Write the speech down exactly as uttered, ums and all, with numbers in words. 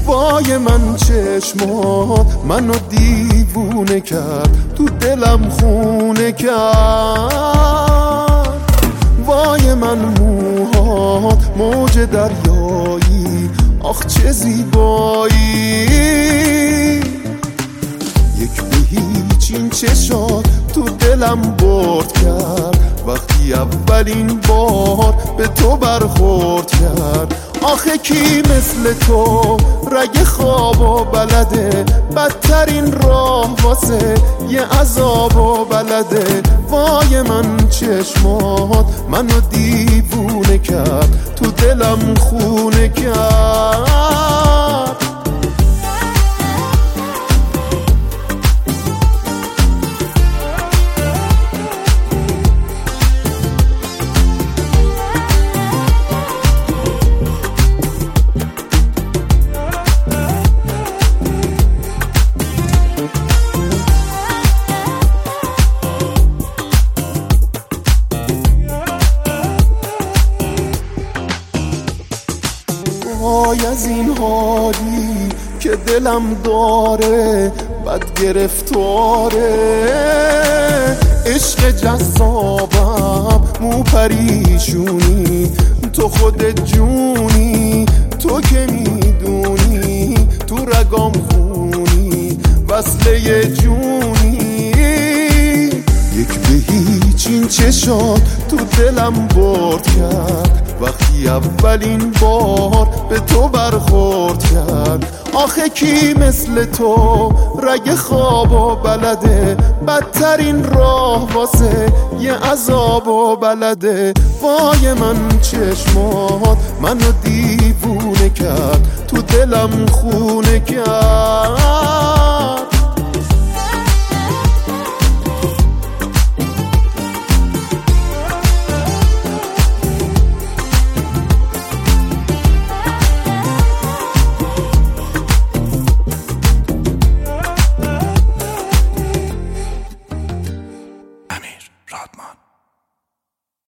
وای من چشمات منو دیوونه کرد، تو دلم خونه کرد. وای من موهات موج دریایی، آخ چه زیبایی. یک به هیچ این چشات تو دلم برد کرد، وقتی اولین بار به تو برخورد کرد. آخه کی مثل تو رگ خوابو بلده، بدترین راه واسه یه عذابو بلده. وای من چشمات منو دیوونه کرد، تو دلم خونه کرد. وای از این حالی که دلم داره، بد گرفتاره. عشق جذابم مو پریشونی، تو خودت جونی. تو که میدونی تو رگام خونی، وصله جونی. یک به هیچ این چشات تو دلم برد کرد، وقتی اولین بار به تو برخورد کرد. آخه کی مثل تو رگ خوابو بلده، بدترین راه واسه یه عذابو بلده. وای من چشمات منو دیوونه کرد، تو دلم خونه کرد.